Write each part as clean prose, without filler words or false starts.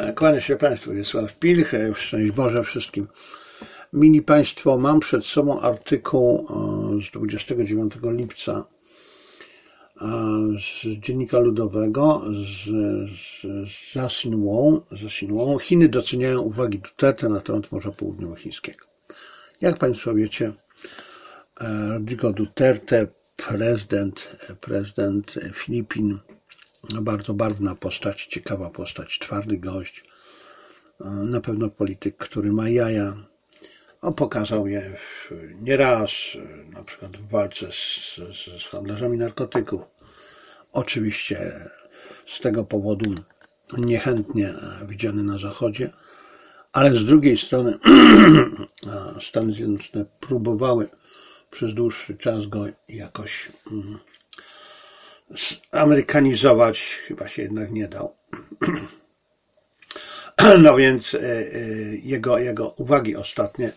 Kłaniam się Państwu, Wiesław Pilch, szczęść Boże wszystkim. Mili Państwo, mam przed sobą artykuł z 29 lipca z Dziennika Ludowego z Xinhua. Chiny doceniają uwagi Duterte na temat Morza Południowochińskiego. Jak Państwo wiecie, Rodrigo Duterte, prezydent Filipin, bardzo barwna postać, ciekawa postać, twardy gość, na pewno polityk, który ma jaja. Pokazał je nieraz, na przykład w walce z handlarzami narkotyków. Oczywiście z tego powodu niechętnie widziany na Zachodzie, ale z drugiej strony Stany Zjednoczone próbowały przez dłuższy czas go jakoś amerykanizować, chyba się jednak nie dał. No więc jego uwagi ostatnie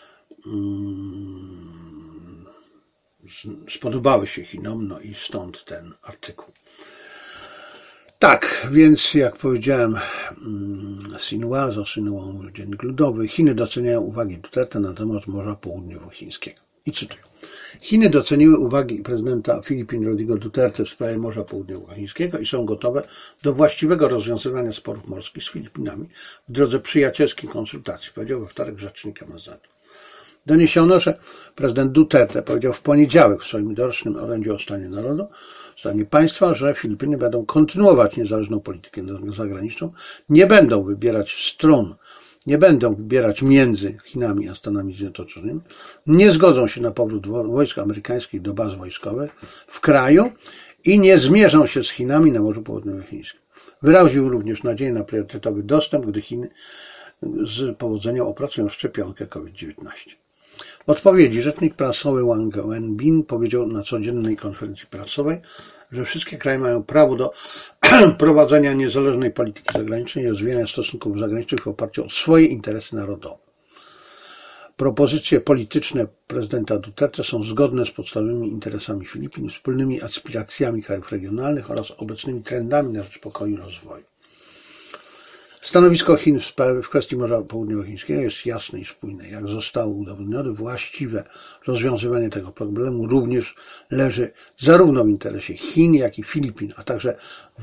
spodobały się Chinom, no i stąd ten artykuł. Tak, więc jak powiedziałem, Xinhua, Dziennik Ludowy, Chiny doceniają uwagi Duterte na temat Morza Południowochińskiego. I cytuję. Chiny doceniły uwagi prezydenta Filipin Rodrigo Duterte w sprawie Morza Południowochińskiego i są gotowe do właściwego rozwiązywania sporów morskich z Filipinami w drodze przyjacielskich konsultacji, powiedział we wtorek rzecznik MSZ. Doniesiono, że prezydent Duterte powiedział w poniedziałek w swoim dorocznym orędziu o stanie państwa, że Filipiny będą kontynuować niezależną politykę zagraniczną, nie będą wybierać stron, nie będą wybierać między Chinami a Stanami Zjednoczonymi, nie zgodzą się na powrót wojsk amerykańskich do baz wojskowych w kraju i nie zmierzą się z Chinami na Morzu Południowochińskim. Wyraził również nadzieję na priorytetowy dostęp, gdy Chiny z powodzeniem opracują szczepionkę COVID-19. W odpowiedzi rzecznik prasowy Wang Wenbin powiedział na codziennej konferencji prasowej, że wszystkie kraje mają prawo do prowadzenia niezależnej polityki zagranicznej i rozwijania stosunków zagranicznych w oparciu o swoje interesy narodowe. Propozycje polityczne prezydenta Duterte są zgodne z podstawowymi interesami Filipin, wspólnymi aspiracjami krajów regionalnych oraz obecnymi trendami na rzecz pokoju i rozwoju. Stanowisko Chin w kwestii Morza Południowochińskiego jest jasne i spójne. Jak zostało udowodnione, właściwe rozwiązywanie tego problemu również leży zarówno w interesie Chin, jak i Filipin, a także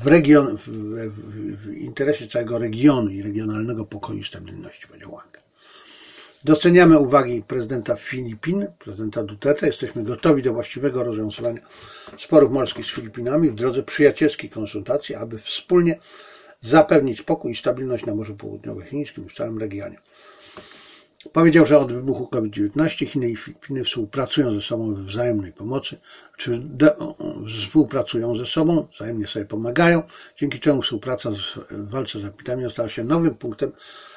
w interesie całego regionu i regionalnego pokoju i stabilności, powiedział Wang. Doceniamy uwagi prezydenta Filipin, prezydenta Duterte. Jesteśmy gotowi do właściwego rozwiązywania sporów morskich z Filipinami w drodze przyjacielskich konsultacji, aby wspólnie zapewnić pokój i stabilność na Morzu Południowochińskim i w całym regionie. Powiedział, że od wybuchu COVID-19 Chiny i Filipiny współpracują ze sobą we wzajemnej pomocy, współpracują ze sobą, wzajemnie sobie pomagają, dzięki czemu współpraca w walce z epidemią stała się nowym punktem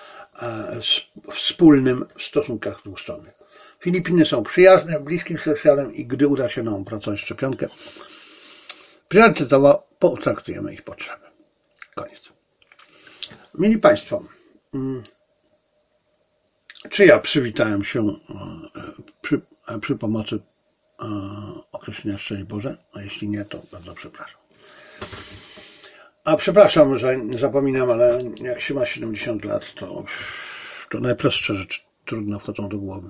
wspólnym w stosunkach dwustronnych. Filipiny są przyjaznym, bliskim sąsiadem i gdy uda się nam opracować szczepionkę, priorytetowo potraktujemy ich potrzeby. Koniec. Mili Państwo, czy ja przywitałem się przy pomocy określenia szczęść Boże? A jeśli nie, to bardzo przepraszam. A przepraszam, że zapominam, ale jak się ma 70 lat, to najprostsze rzeczy trudno wchodzą do głowy.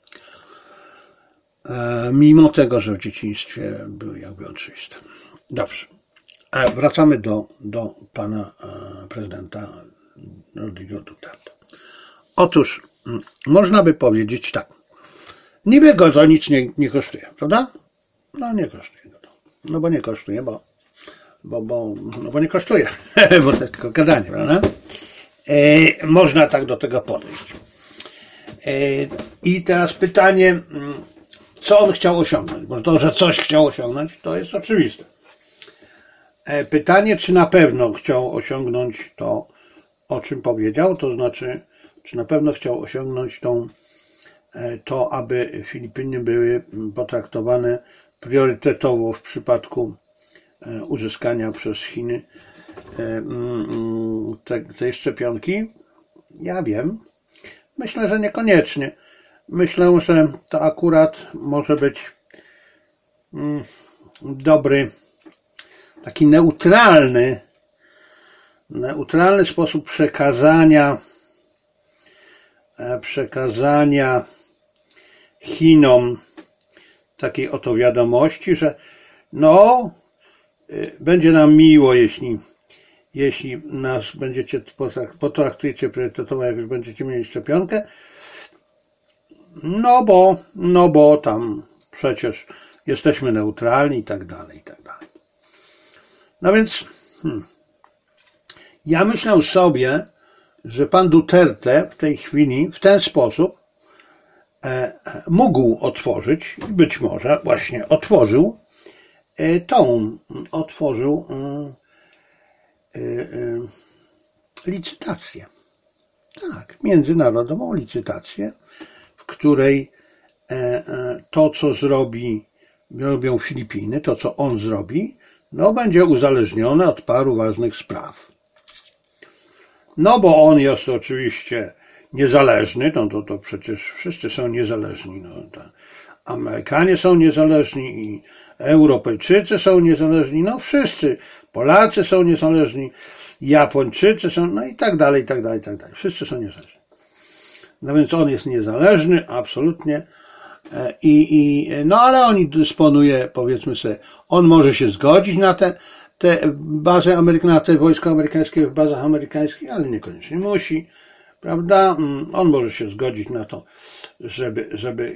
Mimo tego, że w dzieciństwie były jakby oczywiste. Dobrze. Wracamy do pana prezydenta Rodrigo Duterte. Otóż można by powiedzieć tak. Niby go to nic nie kosztuje, prawda? No nie kosztuje go to. No bo nie kosztuje, bo nie kosztuje, bo to jest tylko gadanie, prawda? Można tak do tego podejść. I teraz pytanie, co on chciał osiągnąć? Bo to, że coś chciał osiągnąć, to jest oczywiste. Pytanie, czy na pewno chciał osiągnąć to, o czym powiedział, to znaczy, czy na pewno chciał osiągnąć to, aby Filipiny były potraktowane priorytetowo w przypadku uzyskania przez Chiny tej szczepionki? Ja wiem. Myślę, że niekoniecznie. Myślę, że to akurat może być dobry, taki neutralny neutralny sposób przekazania Chinom takiej oto wiadomości, że no, będzie nam miło, jeśli nas będziecie potraktujecie priorytetowo, jak już będziecie mieli szczepionkę, no bo tam przecież jesteśmy neutralni i tak dalej, i tak dalej. No więc ja myślę sobie, że pan Duterte w tej chwili w ten sposób mógł otworzyć, być może właśnie otworzył licytację. Tak, międzynarodową licytację, w której to, co robią Filipiny, to, co on zrobi, no będzie uzależnione od paru ważnych spraw. No bo on jest oczywiście niezależny, no to przecież wszyscy są niezależni. No, Amerykanie są niezależni i Europejczycy są niezależni, no wszyscy, Polacy są niezależni, Japończycy są, no i tak dalej, i tak dalej, i tak dalej. Wszyscy są niezależni. No więc on jest niezależny, absolutnie. No ale on dysponuje, powiedzmy sobie, on może się zgodzić na te bazy amerykańskie, na te wojska amerykańskie w bazach amerykańskich, ale niekoniecznie musi, prawda? On może się zgodzić na to, żeby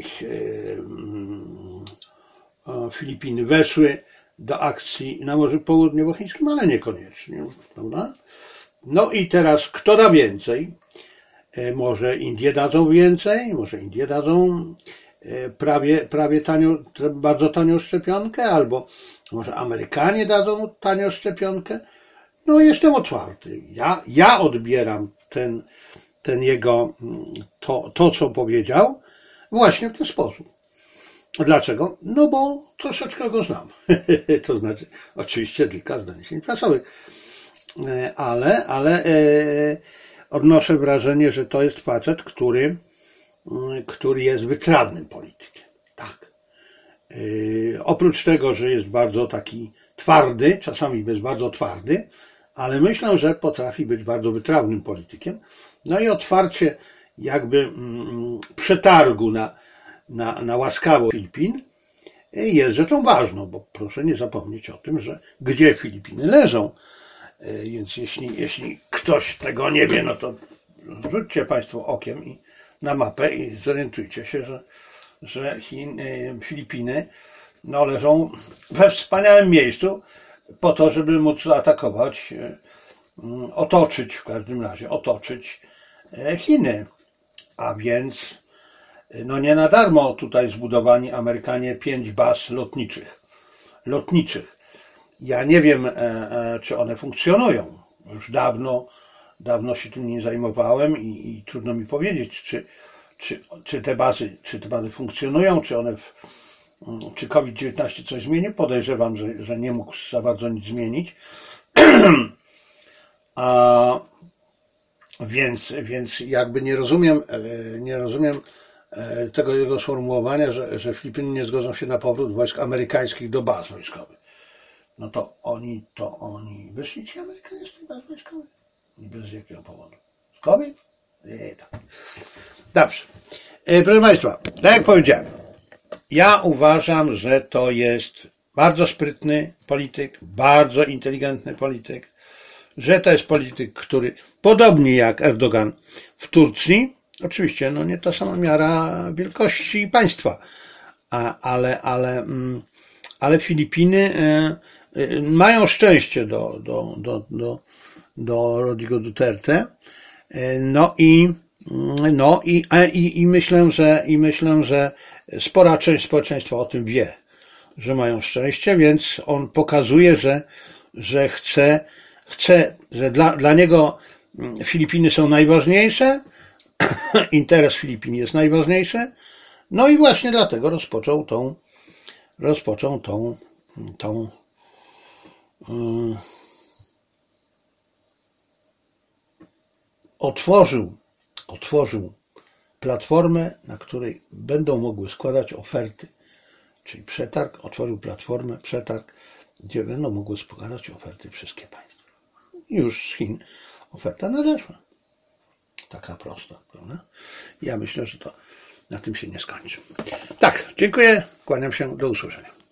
Filipiny weszły do akcji na Morzu Południowochińskim, ale niekoniecznie, prawda? No i teraz kto da więcej? Może Indie dadzą więcej, może Indie dadzą prawie bardzo tanią szczepionkę, albo może Amerykanie dadzą tanią szczepionkę. No jestem otwarty. Ja odbieram ten jego, to co powiedział właśnie w ten sposób. Dlaczego? No bo troszeczkę go znam. To znaczy, oczywiście kilka doniesień prasowych. Ale odnoszę wrażenie, że to jest facet, który jest wytrawnym politykiem. Tak. Oprócz tego, że jest bardzo taki twardy, czasami jest bardzo twardy, ale myślę, że potrafi być bardzo wytrawnym politykiem. No i otwarcie jakby przetargu na łaskawość Filipin jest rzeczą ważną, bo proszę nie zapomnieć o tym, że gdzie Filipiny leżą. Więc jeśli ktoś tego nie wie, no to rzućcie Państwo okiem na mapę i zorientujcie się, że Filipiny leżą we wspaniałym miejscu po to, żeby móc atakować, otoczyć Chiny. A więc nie na darmo tutaj zbudowali Amerykanie 5 baz lotniczych. Ja nie wiem, czy one funkcjonują. Już dawno się tym nie zajmowałem i trudno mi powiedzieć, czy te bazy funkcjonują, czy COVID-19 coś zmienił. Podejrzewam, że nie mógł za bardzo nic zmienić. Więc jakby nie rozumiem tego jego sformułowania, że Filipiny nie zgodzą się na powrót wojsk amerykańskich do baz wojskowych. No to oni wyszli ci Amerykanie z tych baz wojskowych? I bez jakiego powodu? Z COVID? Nie, tak. Dobrze. Proszę Państwa, tak jak powiedziałem, ja uważam, że to jest bardzo sprytny polityk, bardzo inteligentny polityk, że to jest polityk, który podobnie jak Erdogan w Turcji, oczywiście nie ta sama miara wielkości państwa, ale Filipiny mają szczęście do Rodrigo Duterte. I myślę, że spora część społeczeństwa o tym wie, że mają szczęście, więc on pokazuje, że chce, że dla niego Filipiny są najważniejsze, interes Filipin jest najważniejszy, no i właśnie dlatego otworzył platformę, na której będą mogły składać oferty, czyli przetarg, otworzył platformę, przetarg, gdzie będą mogły składać oferty wszystkie państwa. i już z Chin oferta nadeszła. Taka prosta, prawda? Ja myślę, że to na tym się nie skończy. Tak, dziękuję, kłaniam się, do usłyszenia.